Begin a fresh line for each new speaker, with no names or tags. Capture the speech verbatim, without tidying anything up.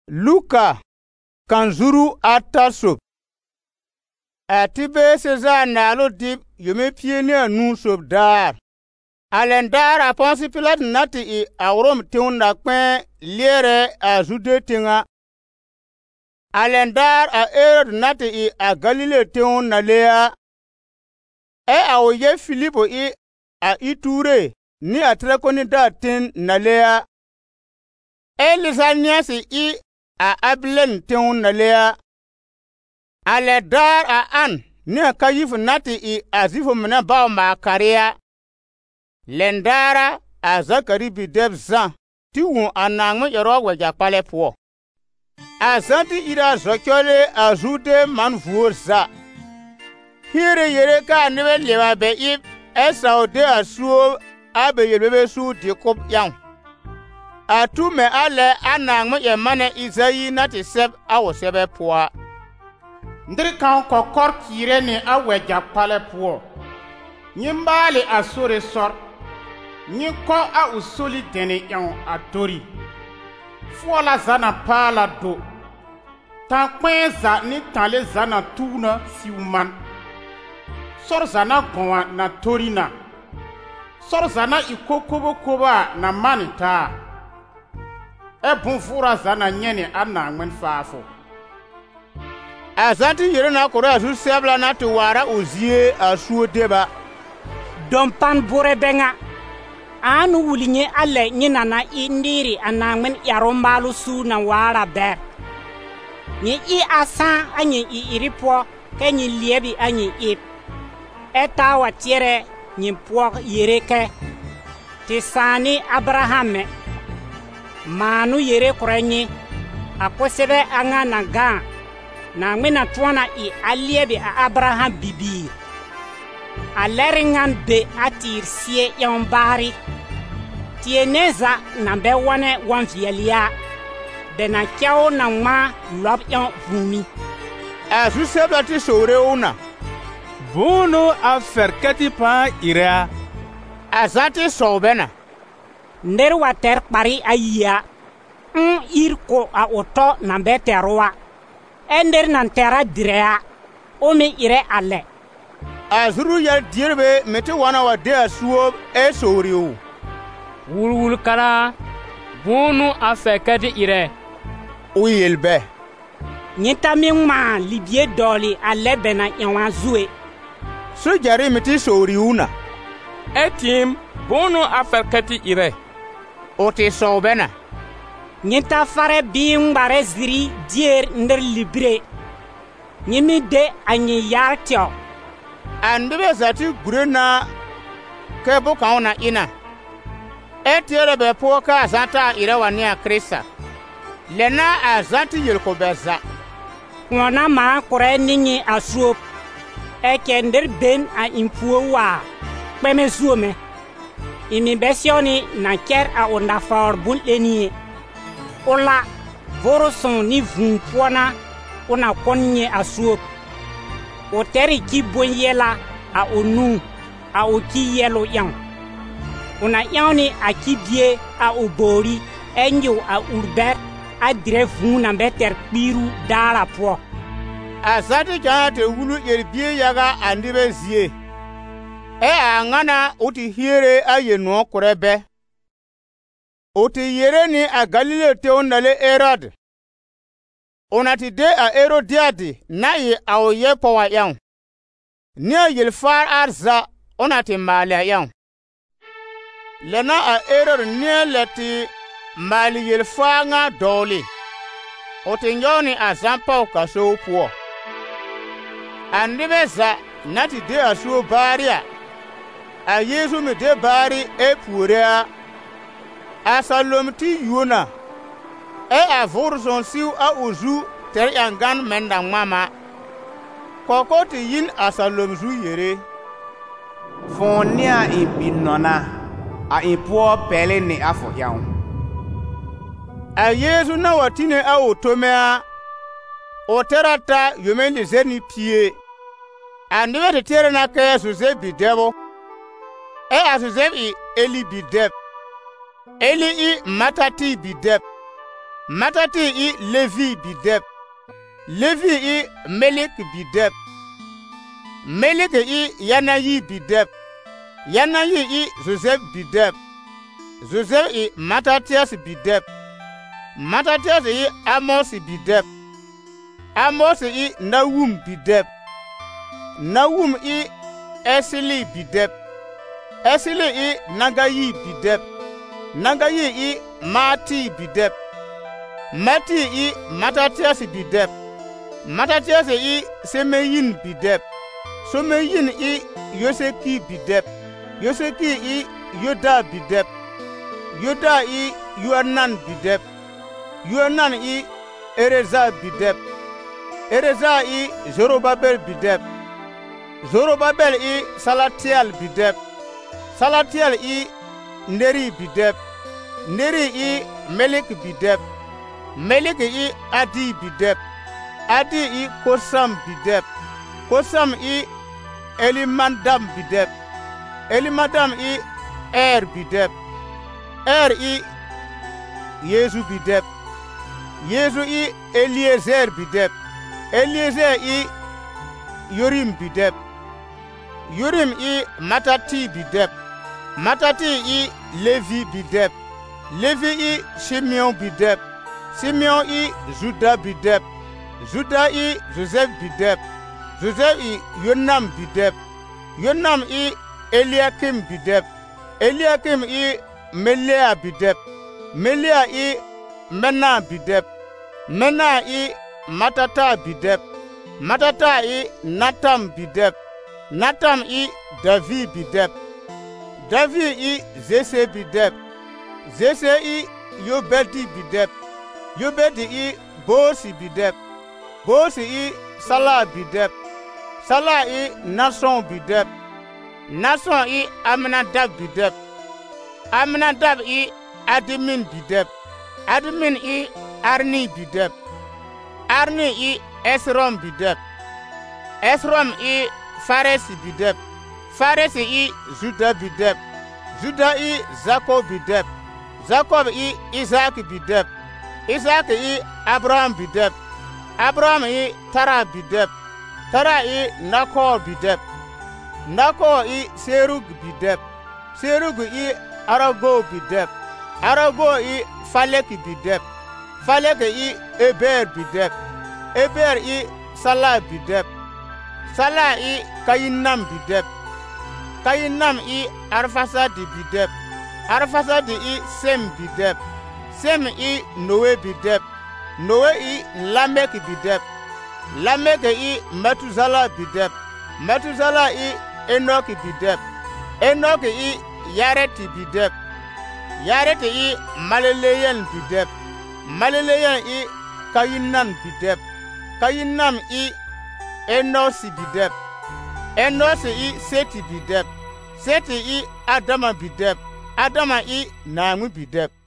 Luka kanzuru atasob. Atibe seza nalo dip yume pieni anu sob dar. Alendar a Ponsi Pilat nati i awrom tiun na kwen liere a zude tinga. Alendar a Herod nati i a Galile tiun na lea. E a oye Filipo i a Iture ni a trekoni da tin na lea. E lisaniasi i a Abilen tiun na lea. Aledar a An ni a Kayif nati i a zifo mena bao makaria. Lendara a Zakari bideb zan ti wun anangme yoro weja pale po. A zanti ira zokyole a zude manvuor za. Hire yere ka nebe lewa be ip esa ode a suo abe yelebe su dikop yang. A tu me ale anangme ye mane Izayi nati seb awo sebe poa.
Ndiri kan kokor kire ni a weja pale po. Nyimbali a sore sor. Nyi ko a usoli deni yang a tori. Fuala zana pala do. Tan kwenza ni tale zana tuna siuman. Sor zana gwa na tori na. Sor zana iko kobo koba na manita. E bonfura zana nyene ana ngmen fafo.
Azanti yere na kora azu sebla na to wara ozie asuo deba.
Dompan bore benga. Anu wulinye ale nyina na indiri anangmen yarombalu su na wara ber. Nye i asan anye i iripo ke nye liebi anye ip. Eta watiere nye puok yereke. Tisani Abrahame. Manu yere kurenye. Akosebe anga na gan. Na ngmena tuana i aliebi a Abraham bibi. Aleringan be atir sie yon bari. Tieneza na be wane wan vielia. Be na kiao na ma lop yon vumi.
Azu sebla ti sore una.
Bunu a ferketi pa irea.
Azanti sobena.
Nder water pari ayia. Un irko a oto na be terwa. Ender nan tera direa. Ome ire ale.
Azuru yal dirbe meti wana wa de asuo e soriu.
Wulwul kara bunu a fekedi ire.
Uyelbe.
Nyeta mingma libye doli ale bena yanwa zue.
So jari meti soriuna.
Etim bunu a fekedi ire.
Oti sobena.
Nyeta fare bing bare ziri dier nder libre. Nyimi de anyi yartio.
Andebe zati gurena kebo kauna ina. Etiere be poka azanta ire wania Krista. Lena azanti yelko beza.
Wana ma kore ninyi asuop. Eke nder ben a impuo wa. Kweme zuome. Imi besioni na ker a onda faor bun lenie. Ola voro son ni vun puana ona konye asuop. O teri ki bonyela a onu a o ki yelo yang. Una yawni a ki bie a o bori enyo a urber a dire vuna beter biru dara po.
Azati jana te wulu yeri bie yaga andibe zie. E a ngana uti hiere a yenu kurebe. Uti yere ni a Galile te onale Herod. Onati de a Herodiadi na ye a oye powa yang. Ni a yelfar arza onati mali yang. Lena a Herod ni leti mali yelfar nga doli. Oti njoni a zampa o kaso puo. Andibeza nati de a suo baria. A Yesu mi de bari e purea. A salomti yuna. E a vorson siu a uzu ter yangan menda mama. Koko ti yin a salomzu yere.
Fonia impinona a impuo pele ni afo yaun.
A Yesu na watine a otomea. O terata yumen lizeni pie. A niwe te tere na kaya suze bidebo. E a suze i Eli bideb. Eli i Matati bideb. Matati i Levi bidep. Levi i Melik bidep. Melik i Yanayi bidep. Yanayi i Joseph bidep. Joseph i Matatias bidep. Matatias i Amos bidep. Amos i Nahum bidep. Nahum i Esili bidep. Esili i Nagayi bidep. Nagayi i Mati bidep. Mati i Matatias bidep. Matatias i Semeyin bidep. Semeyin i Yoseki bidep. Yoseki i Yoda bidep. Yoda i Yohanan bidep. Yohanan i Ereza bidep. Ereza i Zorobabel bidep. Zorobabel i Salatiel bidep. Salatiel i Neri bidep. Neri i Melik bidep. Melik i Adi bidep. Adi i Kosam bidep. Kosam i Elimadam bidep. Elimadam i Er bidep. Er i Yezu bidep. Yezu i Eliezer bidep. Eliezer i Yorim bidep. Yorim i Matati bidep. Matati i Levi bidep. Levi i Simeon bidep. Simeon i Juda bidep. Juda i Joseph bidep. Joseph i Yonam bidep. Yonam i Eliakim bidep. Eliakim i Melea bidep. Melea i Mena bidep. Mena i Matata bidep. Matata i Natam bidep. Natam i Davi bidep. Davi i Zese bidep. Zese i Yobedi bidep. Yobedi i Bosi bidep. Bosi i Salah bidep. Salah i Nason bidep. Nason i Aminadab bidep. Aminadab i Admin bidep. Admin i Arni bidep. Arni i Esrom bidep. Esrom i Fares bidep. Fares i Juda bidep. Juda i Jacob bidep. Jacob i Isaac bidep. Isaac i Abraham bidep. Abraham i Tara bidep. Tara i Nakor bidep. Nakor i Serug bidep. Serug i Arago bidep. Arago i Falek bidep. Falek i Eber bidep. Eber i Salah bidep. Salah i Kayinam bidep. Kayinam i Arfasadi bidep. Arfasadi i Sem bidep. Sem i Noe bidep. Noe i Lamek bidep. Lamek i Metuzala bidep. Metuzala i Enoch bidep. Enoch i Yaret bidep. Yaret i Maleleyen bidep. Maleleyen i Kayinan bidep. Kayinam i Enos bidep. Enos i Seti bidep. Seti i Adama bidep. Adama i Namu bidep.